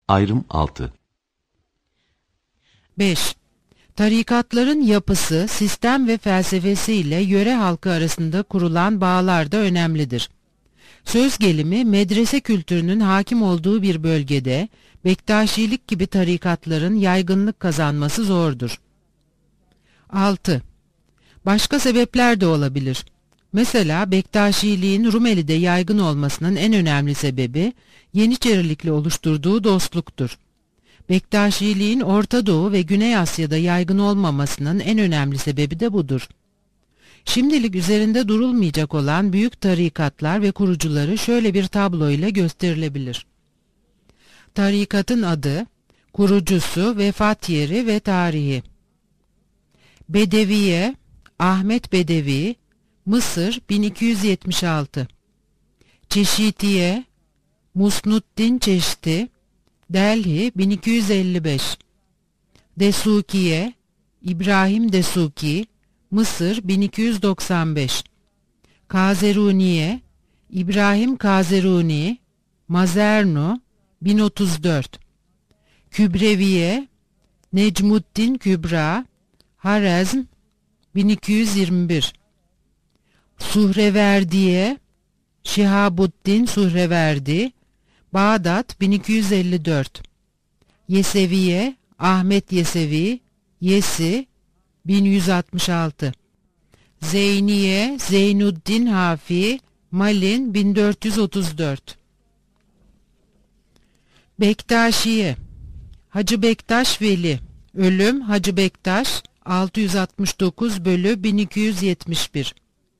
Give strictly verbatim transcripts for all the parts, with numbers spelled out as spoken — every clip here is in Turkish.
Ayrım altı. beş. Tarikatların yapısı, sistem ve felsefesiyle yöre halkı arasında kurulan bağlar da önemlidir. Söz gelimi, medrese kültürünün hakim olduğu bir bölgede, Bektaşilik gibi tarikatların yaygınlık kazanması zordur. altı. Başka sebepler de olabilir. Mesela Bektaşiliğin Rumeli'de yaygın olmasının en önemli sebebi, Yeniçerilikle oluşturduğu dostluktur. Bektaşiliğin Orta Doğu ve Güney Asya'da yaygın olmamasının en önemli sebebi de budur. Şimdilik üzerinde durulmayacak olan büyük tarikatlar ve kurucuları şöyle bir tablo ile gösterilebilir. Tarikatın adı, kurucusu, vefat yeri ve tarihi. Bedeviye, Ahmet Bedevi, Mısır bin iki yüz yetmiş altı. Çeşitiye, Musnuddin Çeşti, Delhi bin iki yüz elli beş. Desukiye, İbrahim Desuki, Mısır bin iki yüz doksan beş. Kazeruniye, İbrahim Kazeruni, Mazernu bin otuz dört. Kübreviye, Necmuddin Kübra, Harezm bin iki yüz yirmi bir. Suhreverdiye, Şihabuddin Suhreverdi, Bağdat bin iki yüz elli dört. Yeseviye, Ahmet Yesevi, Yesi bin yüz altmış altı. Zeyniye, Zeynuddin Hafi, Malin bin dört yüz otuz dört. Bektaşiye, Hacı Bektaş Veli, ölüm Hacı Bektaş altı yüz altmış dokuz bölü bin iki yüz yetmiş bir.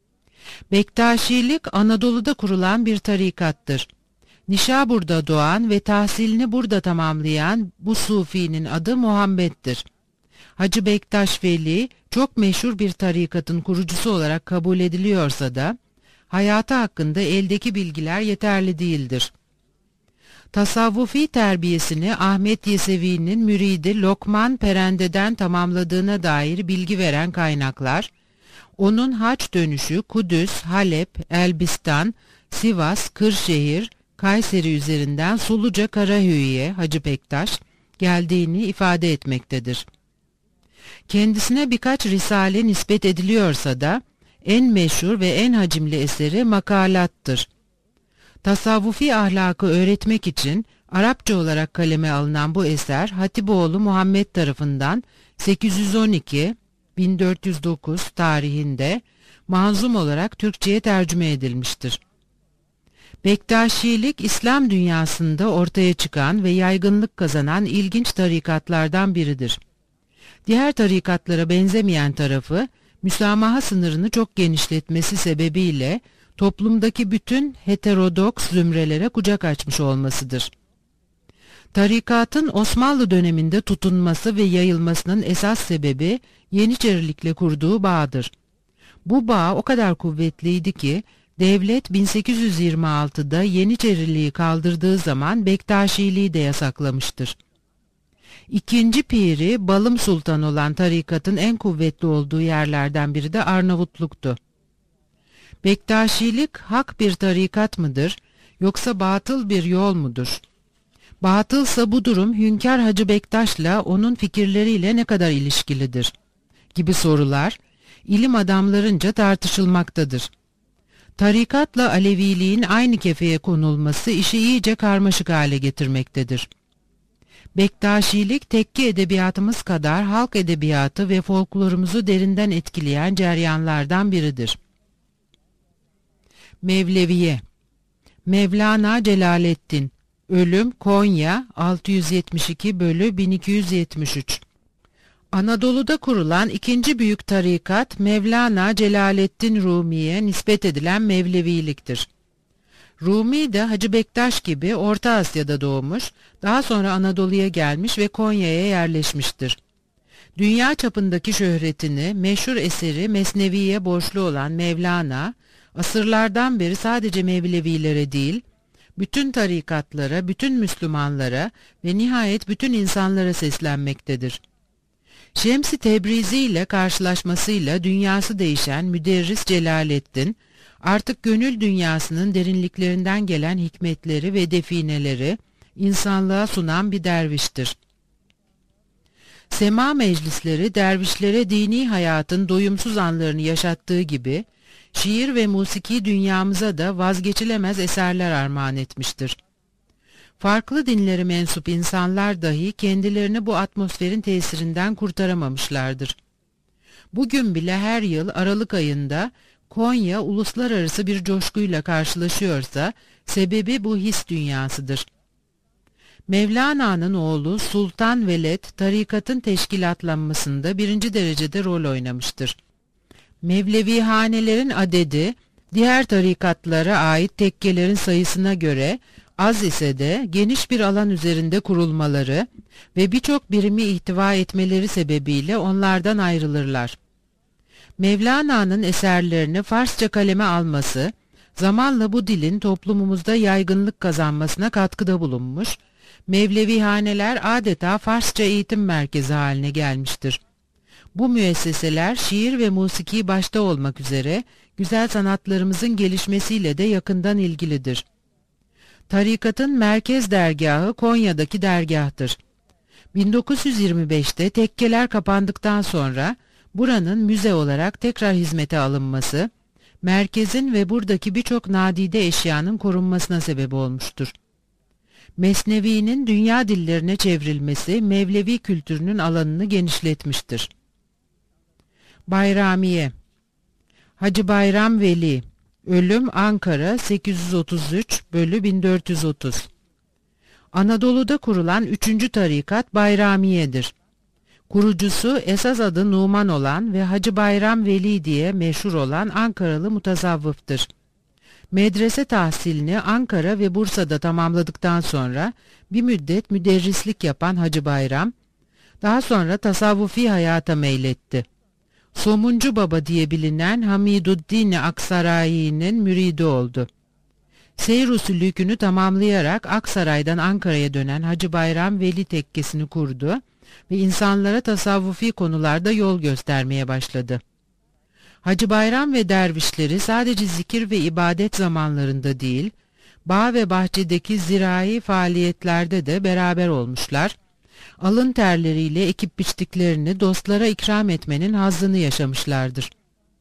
Bektaşilik Anadolu'da kurulan bir tarikattır. Nişabur'da doğan ve tahsilini burada tamamlayan bu sufinin adı Muhammed'dir. Hacı Bektaş Veli çok meşhur bir tarikatın kurucusu olarak kabul ediliyorsa da hayatı hakkında eldeki bilgiler yeterli değildir. Tasavvufi terbiyesini Ahmet Yesevi'nin müridi Lokman Perende'den tamamladığına dair bilgi veren kaynaklar, onun haç dönüşü Kudüs, Halep, Elbistan, Sivas, Kırşehir, Kayseri üzerinden Suluca Karahöyü'ye Hacı Bektaş geldiğini ifade etmektedir. Kendisine birkaç risale nispet ediliyorsa da en meşhur ve en hacimli eseri Makalattır. Tasavvufi ahlakı öğretmek için Arapça olarak kaleme alınan bu eser Hatipoğlu Muhammed tarafından sekiz yüz on iki - bin dört yüz dokuz tarihinde manzum olarak Türkçe'ye tercüme edilmiştir. Bektaşilik, İslam dünyasında ortaya çıkan ve yaygınlık kazanan ilginç tarikatlardan biridir. Diğer tarikatlara benzemeyen tarafı, müsamaha sınırını çok genişletmesi sebebiyle toplumdaki bütün heterodoks zümrelere kucak açmış olmasıdır. Tarikatın Osmanlı döneminde tutunması ve yayılmasının esas sebebi Yeniçerilikle kurduğu bağdır. Bu bağ o kadar kuvvetliydi ki, devlet bin sekiz yüz yirmi altıda Yeniçeriliği kaldırdığı zaman Bektaşiliği de yasaklamıştır. İkinci piri Balım Sultan olan tarikatın en kuvvetli olduğu yerlerden biri de Arnavutluk'tu. Bektaşilik hak bir tarikat mıdır, yoksa batıl bir yol mudur? Batılsa bu durum Hünkâr Hacı Bektaş'la onun fikirleriyle ne kadar ilişkilidir? Gibi sorular ilim adamlarınca tartışılmaktadır. Tarikatla Aleviliğin aynı kefeye konulması işi iyice karmaşık hale getirmektedir. Bektaşilik tekke edebiyatımız kadar halk edebiyatı ve folklorumuzu derinden etkileyen ceryanlardan biridir. Mevleviye, Mevlana Celaleddin, ölüm Konya altı yüz yetmiş iki bölü bin iki yüz yetmiş üç. Anadolu'da kurulan ikinci büyük tarikat Mevlana Celaleddin Rumi'ye nispet edilen Mevleviliktir. Rumi de Hacı Bektaş gibi Orta Asya'da doğmuş, daha sonra Anadolu'ya gelmiş ve Konya'ya yerleşmiştir. Dünya çapındaki şöhretini meşhur eseri Mesnevi'ye borçlu olan Mevlana, asırlardan beri sadece Mevlevilere değil, bütün tarikatlara, bütün Müslümanlara ve nihayet bütün insanlara seslenmektedir. Şems-i Tebrizi ile karşılaşmasıyla dünyası değişen müderris Celaleddin, artık gönül dünyasının derinliklerinden gelen hikmetleri ve defineleri, insanlığa sunan bir derviştir. Sema meclisleri dervişlere dini hayatın doyumsuz anlarını yaşattığı gibi, şiir ve musiki dünyamıza da vazgeçilemez eserler armağan etmiştir. Farklı dinlere mensup insanlar dahi kendilerini bu atmosferin tesirinden kurtaramamışlardır. Bugün bile her yıl Aralık ayında Konya uluslararası bir coşkuyla karşılaşıyorsa, sebebi bu his dünyasıdır. Mevlana'nın oğlu Sultan Veled, tarikatın teşkilatlanmasında birinci derecede rol oynamıştır. Mevlevihanelerin adedi, diğer tarikatlara ait tekkelerin sayısına göre az ise de geniş bir alan üzerinde kurulmaları ve birçok birimi ihtiva etmeleri sebebiyle onlardan ayrılırlar. Mevlana'nın eserlerini Farsça kaleme alması, zamanla bu dilin toplumumuzda yaygınlık kazanmasına katkıda bulunmuş, Mevlevihaneler adeta Farsça eğitim merkezi haline gelmiştir. Bu müesseseler şiir ve musiki başta olmak üzere güzel sanatlarımızın gelişmesiyle de yakından ilgilidir. Tarikatın merkez dergahı Konya'daki dergahtır. bin dokuz yüz yirmi beşte tekkeler kapandıktan sonra buranın müze olarak tekrar hizmete alınması, merkezin ve buradaki birçok nadide eşyanın korunmasına sebep olmuştur. Mesnevi'nin dünya dillerine çevrilmesi Mevlevi kültürünün alanını genişletmiştir. Bayramiye Hacı Bayram Veli, ölüm Ankara sekiz yüz otuz üç bölü bin dört yüz otuz. Anadolu'da kurulan üçüncü tarikat Bayramiye'dir. Kurucusu esas adı Numan olan ve Hacı Bayram Veli diye meşhur olan Ankaralı mutasavvıftır. Medrese tahsilini Ankara ve Bursa'da tamamladıktan sonra bir müddet müderrislik yapan Hacı Bayram, daha sonra tasavvufi hayata meyletti. Somuncu Baba diye bilinen Hamiduddin Aksarayî'nin müridi oldu. Seyr usulükünü tamamlayarak Aksaray'dan Ankara'ya dönen Hacı Bayram Veli tekkesini kurdu ve insanlara tasavvufi konularda yol göstermeye başladı. Hacı Bayram ve dervişleri sadece zikir ve ibadet zamanlarında değil, bağ ve bahçedeki zirai faaliyetlerde de beraber olmuşlar, alın terleriyle ekip biçtiklerini dostlara ikram etmenin hazzını yaşamışlardır.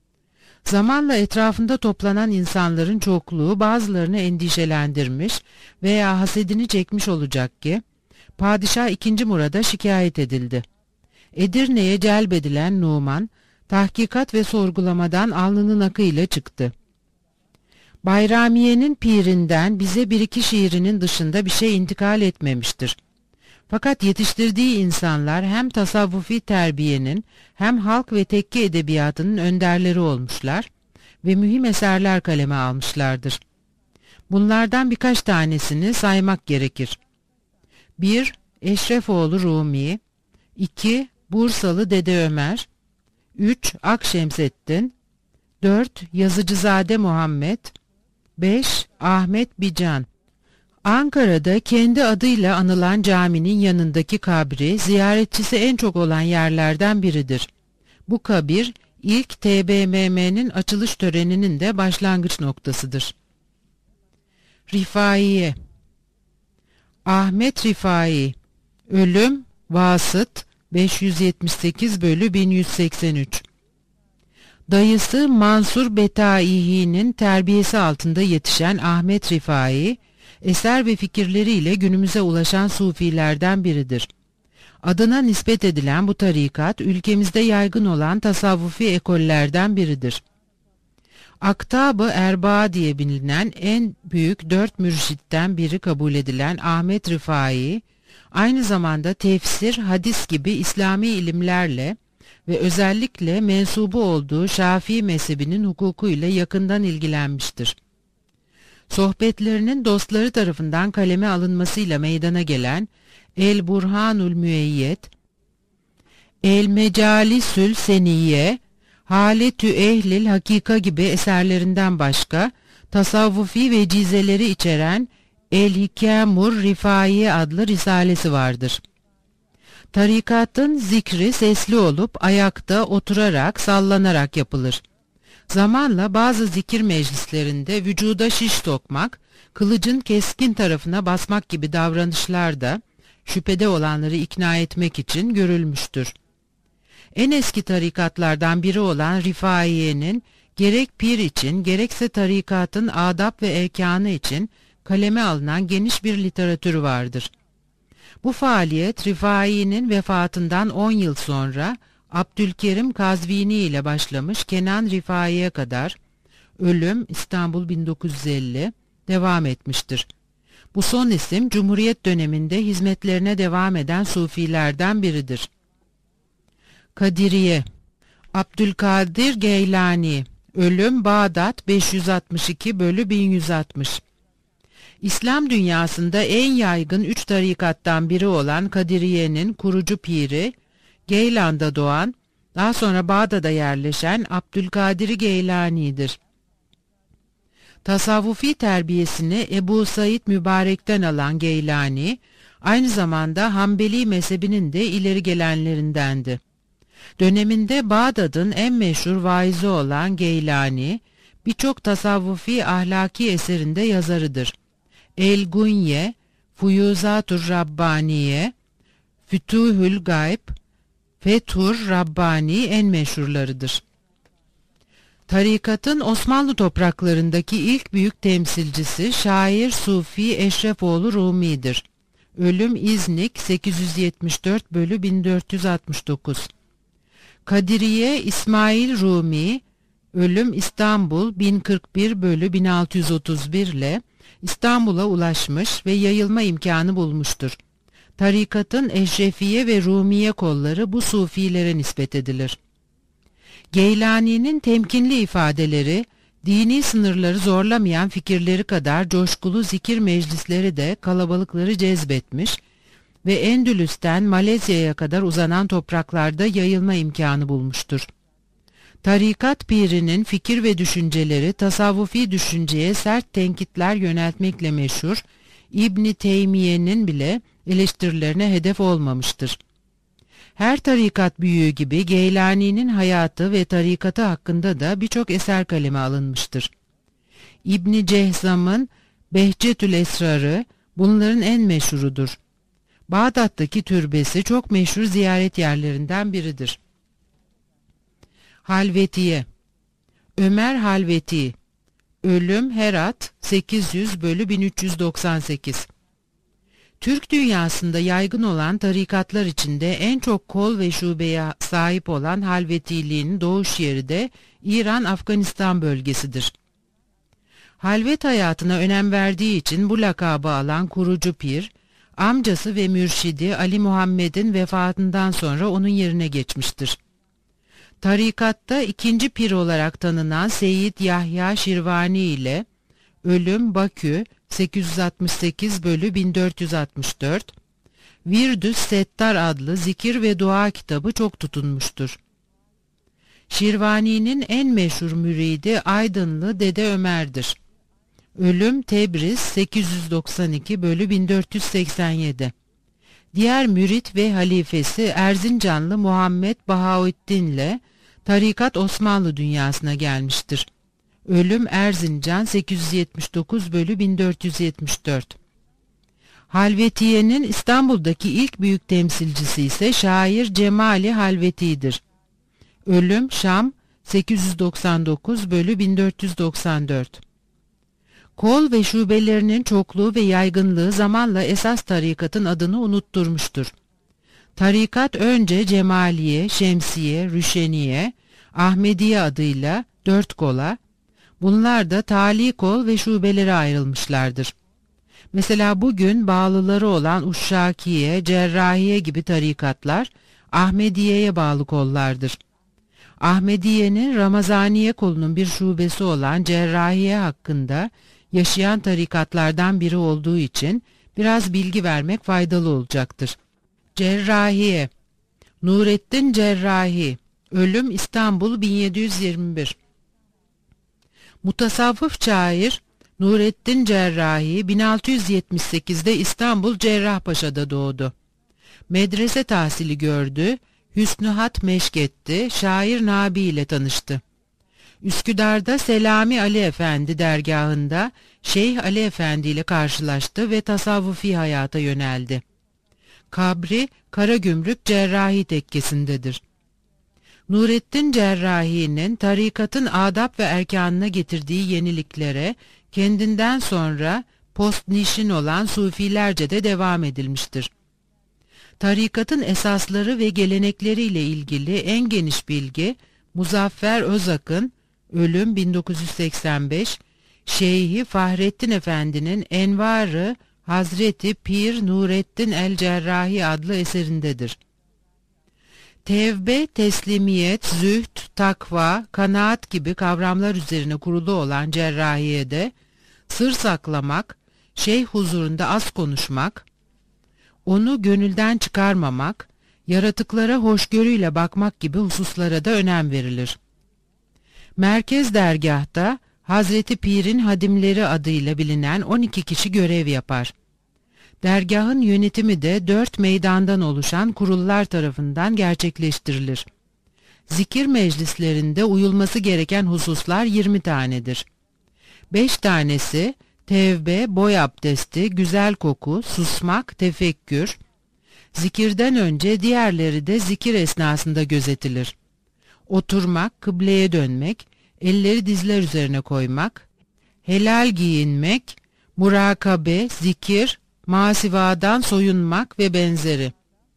Zamanla etrafında toplanan insanların çokluğu bazılarını endişelendirmiş veya hasedini çekmiş olacak ki, Padişah ikinci Murad'a şikayet edildi. Edirne'ye celbedilen Numan, tahkikat ve sorgulamadan alnının akıyla çıktı. Bayramiye'nin pirinden bize bir iki şiirinin dışında bir şey intikal etmemiştir. Fakat yetiştirdiği insanlar hem tasavvufi terbiyenin hem halk ve tekke edebiyatının önderleri olmuşlar ve mühim eserler kaleme almışlardır. Bunlardan birkaç tanesini saymak gerekir. bir Eşrefoğlu Rumi, iki Bursalı Dede Ömer, üç Akşemseddin, dört Yazıcızade Muhammed, beş Ahmet Bican. Ankara'da kendi adıyla anılan caminin yanındaki kabri ziyaretçisi en çok olan yerlerden biridir. Bu kabir ilk T B M M'nin açılış töreninin de başlangıç noktasıdır. Rifaiye Ahmet Rifai, ölüm Vasıt beş yüz yetmiş sekiz bölü bin yüz seksen üç. Dayısı Mansur Betaihi'nin terbiyesi altında yetişen Ahmet Rifai, eser ve fikirleriyle günümüze ulaşan sufilerden biridir. Adına nispet edilen bu tarikat, ülkemizde yaygın olan tasavvufi ekollerden biridir. Aktab-ı Erbaa diye bilinen en büyük dört mürşitten biri kabul edilen Ahmet Rifai, aynı zamanda tefsir, hadis gibi İslami ilimlerle ve özellikle mensubu olduğu Şafii mezhebinin hukukuyla yakından ilgilenmiştir. Sohbetlerinin dostları tarafından kaleme alınmasıyla meydana gelen El Burhanul Müeyyed, El Mecalisül Seniyye, Haletü Ehlil Hakika gibi eserlerinden başka tasavvufi vecizeleri içeren El Hikâmur Rifaiye adlı risalesi vardır. Tarikatın zikri sesli olup ayakta, oturarak, sallanarak yapılır. Zamanla bazı zikir meclislerinde vücuda şiş sokmak, kılıcın keskin tarafına basmak gibi davranışlar da şüphede olanları ikna etmek için görülmüştür. En eski tarikatlardan biri olan Rifaiye'nin gerek pir için gerekse tarikatın adab ve erkanı için kaleme alınan geniş bir literatürü vardır. Bu faaliyet Rifaiye'nin vefatından on yıl sonra Abdülkerim Kazvini ile başlamış, Kenan Rifaiye'ye kadar, ölüm İstanbul bin dokuz yüz elli, devam etmiştir. Bu son isim Cumhuriyet döneminde hizmetlerine devam eden sufilerden biridir. Kadiriye Abdülkadir Geylani, ölüm Bağdat beş yüz altmış iki bölü bin yüz altmış. İslam dünyasında en yaygın üç tarikattan biri olan Kadiriye'nin kurucu piri, Geylan'da doğan, daha sonra Bağdat'a yerleşen Abdülkadir Geylani'dir. Tasavvufi terbiyesini Ebu Said Mübarek'ten alan Geylani, aynı zamanda Hanbeli mezhebinin de ileri gelenlerindendi. Döneminde Bağdat'ın en meşhur vaizi olan Geylani, birçok tasavvufi ahlaki eserinde yazarıdır. El-Gunye, Fuyuzatur Rabbaniye, Fütuhül Gayb, Fethur Rabbani en meşhurlarıdır. Tarikatın Osmanlı topraklarındaki ilk büyük temsilcisi şair Sufi Eşrefoğlu Rumi'dir. Ölüm İznik sekiz yüz yetmiş dört bölü bin dört yüz altmış dokuz. Kadiriye İsmail Rumi, ölüm İstanbul bin kırk bir bölü bin altı yüz otuz bir ile İstanbul'a ulaşmış ve yayılma imkanı bulmuştur. Tarikatın Eşrefiye ve Rumiye kolları bu sufilere nispet edilir. Geylani'nin temkinli ifadeleri, dini sınırları zorlamayan fikirleri kadar coşkulu zikir meclisleri de kalabalıkları cezbetmiş ve Endülüs'ten Malezya'ya kadar uzanan topraklarda yayılma imkanı bulmuştur. Tarikat pirinin fikir ve düşünceleri tasavvufi düşünceye sert tenkitler yöneltmekle meşhur, İbn Teymiye'nin bile eleştirilerine hedef olmamıştır. Her tarikat büyüğü gibi Geylani'nin hayatı ve tarikatı hakkında da birçok eser kaleme alınmıştır. İbn Cehzam'ın Behcetül Esrarı bunların en meşhurudur. Bağdat'taki türbesi çok meşhur ziyaret yerlerinden biridir. Halvetiye Ömer Halveti, ölüm Herat sekiz yüz bölü bin üç yüz doksan sekiz. Türk dünyasında yaygın olan tarikatlar içinde en çok kol ve şubeye sahip olan halvetiliğin doğuş yeri de İran-Afganistan bölgesidir. Halvet hayatına önem verdiği için bu lakabı alan kurucu pir, amcası ve mürşidi Ali Muhammed'in vefatından sonra onun yerine geçmiştir. Tarikatta ikinci pir olarak tanınan Seyyid Yahya Şirvani ile ölüm Bakü sekiz yüz altmış sekiz bölü bin dört yüz altmış dört, Virdüs Settar adlı zikir ve dua kitabı çok tutunmuştur. Şirvani'nin en meşhur müridi Aydınlı Dede Ömer'dir. Ölüm Tebriz sekiz yüz doksan iki bölü bin dört yüz seksen yedi. Diğer mürit ve halifesi Erzincanlı Muhammed Bahaüddin ile tarikat Osmanlı dünyasına gelmiştir. Ölüm Erzincan sekiz yüz yetmiş dokuz bölü bin dört yüz yetmiş dört. Halvetiye'nin İstanbul'daki ilk büyük temsilcisi ise şair Cemali Halveti'dir. Ölüm Şam sekiz yüz doksan dokuz bölü bin dört yüz doksan dört. Kol ve şubelerinin çokluğu ve yaygınlığı zamanla esas tarikatın adını unutturmuştur. Tarikat önce Cemaliye, Şemsiye, Rüşeniye, Ahmediye adıyla dört kola, bunlar da tali kol ve şubelere ayrılmışlardır. Mesela bugün bağlıları olan Uşşakiye, Cerrahiye gibi tarikatlar Ahmediye'ye bağlı kollardır. Ahmediye'nin Ramazaniye kolunun bir şubesi olan Cerrahiye hakkında yaşayan tarikatlardan biri olduğu için biraz bilgi vermek faydalı olacaktır. Cerrahiye Nurettin Cerrahi, ölüm İstanbul bin yedi yüz yirmi bir. Mutasavvıf şair Nurettin Cerrahi bin altı yüz yetmiş sekizde İstanbul Cerrahpaşa'da doğdu. Medrese tahsili gördü, Hüsnü Hat meşk etti, şair Nabi ile tanıştı. Üsküdar'da Selami Ali Efendi dergahında Şeyh Ali Efendi ile karşılaştı ve tasavvufi hayata yöneldi. Kabri Karagümrük Cerrahi tekkesindedir. Nurettin Cerrahi'nin tarikatın adab ve erkanına getirdiği yeniliklere kendinden sonra postnişin olan Sufilerce de devam edilmiştir. Tarikatın esasları ve gelenekleriyle ilgili en geniş bilgi Muzaffer Özak'ın ölüm bin dokuz yüz seksen beş, Şeyhi Fahrettin Efendi'nin Envarı Hazreti Pir Nurettin el Cerrahi adlı eserindedir. Tevbe, teslimiyet, zühd, takva, kanaat gibi kavramlar üzerine kurulu olan cerrahiyede sır saklamak, şeyh huzurunda az konuşmak, onu gönülden çıkarmamak, yaratıklara hoşgörüyle bakmak gibi hususlara da önem verilir. Merkez dergahta Hazreti Pir'in hadimleri adıyla bilinen on iki kişi görev yapar. Dergahın yönetimi de dört meydandan oluşan kurullar tarafından gerçekleştirilir. Zikir meclislerinde uyulması gereken hususlar yirmi tanedir. beş tanesi tevbe, boy abdesti, güzel koku, susmak, tefekkür. Zikirden önce diğerleri de zikir esnasında gözetilir. Oturmak, kıbleye dönmek, elleri dizler üzerine koymak, helal giyinmek, murakabe, zikir, masivadan soyunmak ve benzeri.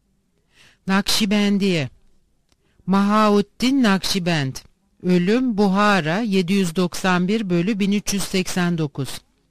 Nakşibendiye Mahauddin Nakşibend ölüm Buhara yedi yüz doksan bir bölü bin üç yüz seksen dokuz.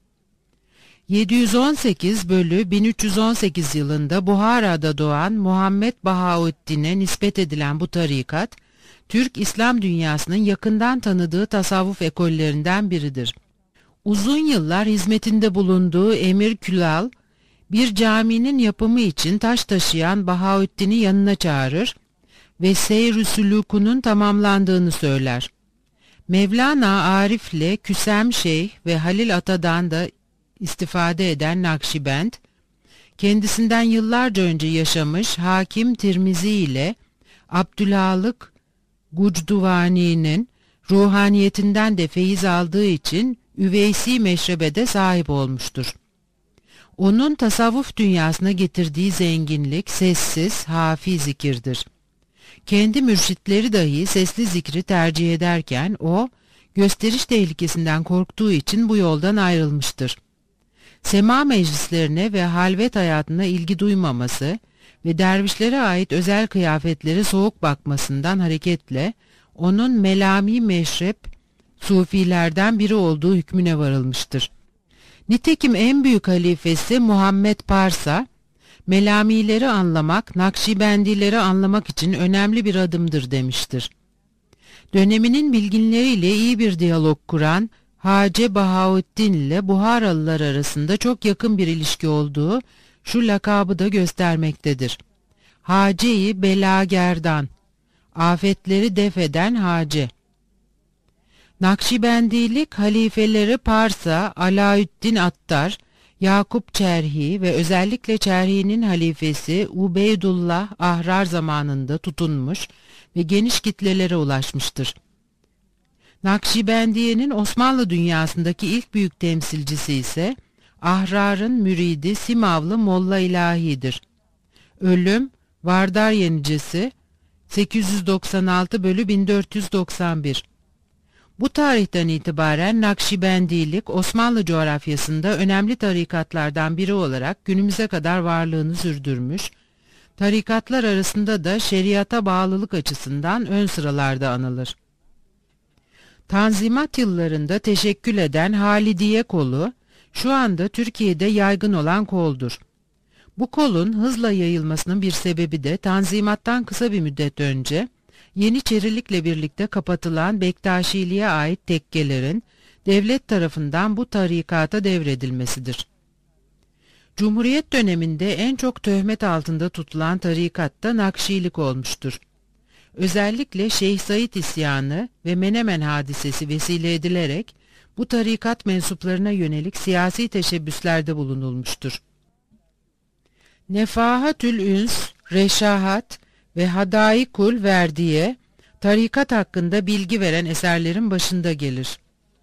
yedi yüz on sekiz bölü bin üç yüz on sekiz yılında Buhara'da doğan Muhammed Bahauddin'e nispet edilen bu tarikat, Türk İslam dünyasının yakından tanıdığı tasavvuf ekollerinden biridir. Uzun yıllar hizmetinde bulunduğu Emir Külal, bir caminin yapımı için taş taşıyan Bahauddin'i yanına çağırır ve seyr-i sülûkunun tamamlandığını söyler. Mevlana Arif'le Küsem Şeyh ve Halil Ata'dan da istifade eden Nakşibend, kendisinden yıllarca önce yaşamış Hakim Tirmizi ile Abdülhalık Gucduvani'nin ruhaniyetinden de feyiz aldığı için Üveysi meşrebede sahip olmuştur. Onun tasavvuf dünyasına getirdiği zenginlik sessiz, hafi zikirdir. Kendi mürşitleri dahi sesli zikri tercih ederken o, gösteriş tehlikesinden korktuğu için bu yoldan ayrılmıştır. Sema meclislerine ve halvet hayatına ilgi duymaması ve dervişlere ait özel kıyafetlere soğuk bakmasından hareketle onun melami meşrep sufilerden biri olduğu hükmüne varılmıştır. Nitekim en büyük halifesi Muhammed Parsa, melamileri anlamak, Nakşibendileri anlamak için önemli bir adımdır demiştir. Döneminin bilginleriyle iyi bir diyalog kuran Hace Bahauddin ile Buharalılar arasında çok yakın bir ilişki olduğu şu lakabı da göstermektedir. Hace-i Belagerdan, afetleri def eden Hace. Nakşibendilik halifeleri Parsa, Alaüddin Attar, Yakup Çerhi ve özellikle Çerhi'nin halifesi Ubeydullah Ahrar zamanında tutunmuş ve geniş kitlelere ulaşmıştır. Nakşibendiye'nin Osmanlı dünyasındaki ilk büyük temsilcisi ise Ahrar'ın müridi Simavlı Molla İlahi'dir. Ölüm Vardar Yenicesi sekiz yüz doksan altı bölü bin dört yüz doksan bir. Bu tarihten itibaren Nakşibendilik Osmanlı coğrafyasında önemli tarikatlardan biri olarak günümüze kadar varlığını sürdürmüş, tarikatlar arasında da şeriata bağlılık açısından ön sıralarda anılır. Tanzimat yıllarında teşekkül eden Halidiye kolu, şu anda Türkiye'de yaygın olan koldur. Bu kolun hızla yayılmasının bir sebebi de Tanzimat'tan kısa bir müddet önce, Yeniçerilikle birlikte kapatılan Bektaşiliğe ait tekkelerin devlet tarafından bu tarikata devredilmesidir. Cumhuriyet döneminde en çok töhmet altında tutulan tarikat da Nakşilik olmuştur. Özellikle Şeyh Said isyanı ve Menemen hadisesi vesile edilerek bu tarikat mensuplarına yönelik siyasi teşebbüslerde bulunulmuştur. Nefahatül Üns, Reşahat ve Hadaikul Verdiye, tarikat hakkında bilgi veren eserlerin başında gelir.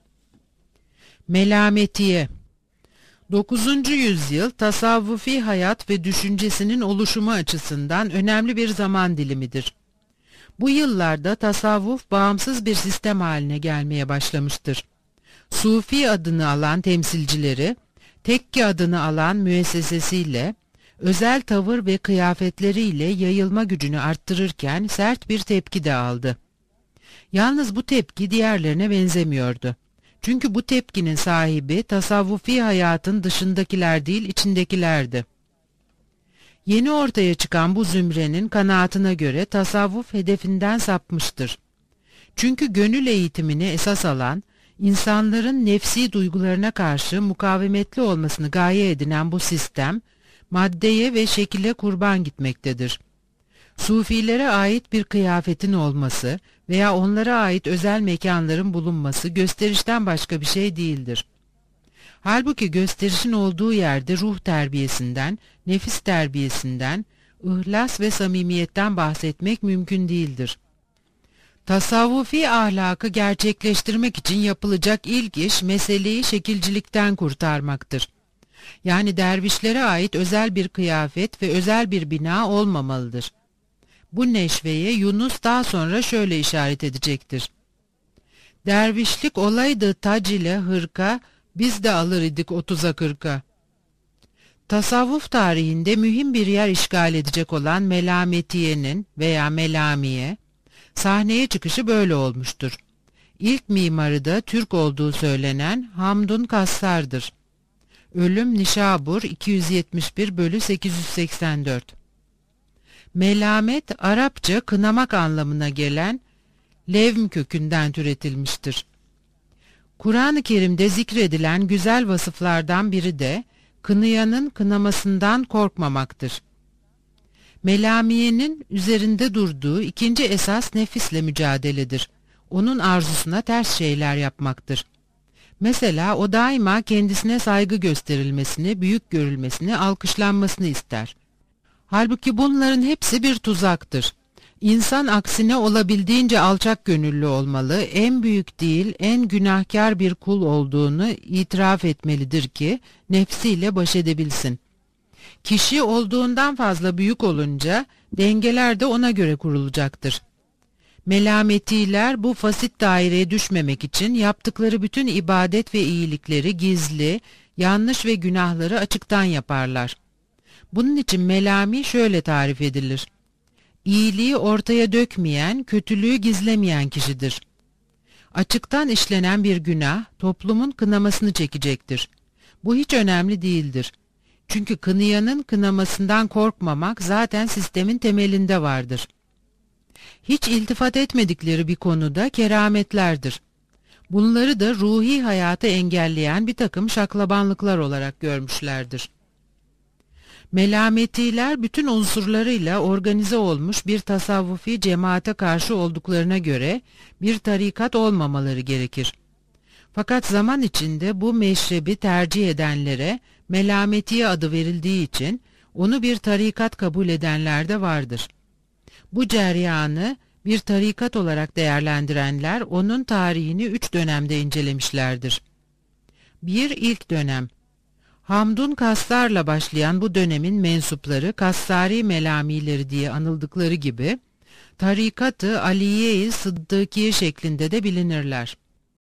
Melametiye dokuzuncu yüzyıl tasavvufi hayat ve düşüncesinin oluşumu açısından önemli bir zaman dilimidir. Bu yıllarda tasavvuf bağımsız bir sistem haline gelmeye başlamıştır. Sufi adını alan temsilcileri, Tekke adını alan müessesesiyle, özel tavır ve kıyafetleriyle yayılma gücünü arttırırken sert bir tepki de aldı. Yalnız bu tepki diğerlerine benzemiyordu. Çünkü bu tepkinin sahibi tasavvufi hayatın dışındakiler değil, içindekilerdi. Yeni ortaya çıkan bu zümrenin kanaatine göre tasavvuf hedefinden sapmıştır. Çünkü gönül eğitimini esas alan, insanların nefsi duygularına karşı mukavemetli olmasını gaye edinen bu sistem, maddeye ve şekile kurban gitmektedir. Sufilere ait bir kıyafetin olması veya onlara ait özel mekanların bulunması gösterişten başka bir şey değildir. Halbuki gösterişin olduğu yerde ruh terbiyesinden, nefis terbiyesinden, ihlas ve samimiyetten bahsetmek mümkün değildir. Tasavvufi ahlakı gerçekleştirmek için yapılacak ilk iş meseleyi şekilcilikten kurtarmaktır. Yani dervişlere ait özel bir kıyafet ve özel bir bina olmamalıdır. Bu neşveye Yunus daha sonra şöyle işaret edecektir. Dervişlik olaydı tac ile hırka, biz de alır idik otuza kırka. Tasavvuf tarihinde mühim bir yer işgal edecek olan Melametiye'nin veya Melamiye, sahneye çıkışı böyle olmuştur. İlk mimarı da Türk olduğu söylenen Hamdun Kassar'dır. Ölüm Nişabur iki yüz yetmiş bir bölü sekiz yüz seksen dört. Melamet, Arapça kınamak anlamına gelen levm kökünden türetilmiştir. Kur'an-ı Kerim'de zikredilen güzel vasıflardan biri de kınayanın kınamasından korkmamaktır. Melamiye'nin üzerinde durduğu ikinci esas nefisle mücadeledir. Onun arzusuna ters şeyler yapmaktır. Mesela o daima kendisine saygı gösterilmesini, büyük görülmesini, alkışlanmasını ister. Halbuki bunların hepsi bir tuzaktır. İnsan aksine olabildiğince alçak gönüllü olmalı, en büyük değil, en günahkar bir kul olduğunu itiraf etmelidir ki nefsiyle baş edebilsin. Kişi olduğundan fazla büyük olunca dengeler de ona göre kurulacaktır. Melametiler bu fasit daireye düşmemek için yaptıkları bütün ibadet ve iyilikleri gizli, yanlış ve günahları açıktan yaparlar. Bunun için melami şöyle tarif edilir. İyiliği ortaya dökmeyen, kötülüğü gizlemeyen kişidir. Açıktan işlenen bir günah toplumun kınamasını çekecektir. Bu hiç önemli değildir. Çünkü kınayanın kınamasından korkmamak zaten sistemin temelinde vardır. Hiç iltifat etmedikleri bir konuda kerametlerdir. Bunları da ruhi hayatı engelleyen bir takım şaklabanlıklar olarak görmüşlerdir. Melametiler bütün unsurlarıyla organize olmuş bir tasavvufi cemaate karşı olduklarına göre bir tarikat olmamaları gerekir. Fakat zaman içinde bu meşrebi tercih edenlere Melametiye adı verildiği için onu bir tarikat kabul edenler de vardır. Bu ceryanı bir tarikat olarak değerlendirenler onun tarihini üç dönemde incelemişlerdir. bir ilk dönem. Hamdun Kassar'la başlayan bu dönemin mensupları Kassari Melamileri diye anıldıkları gibi tarikat-ı Aliye-i Sıddıkiye şeklinde de bilinirler.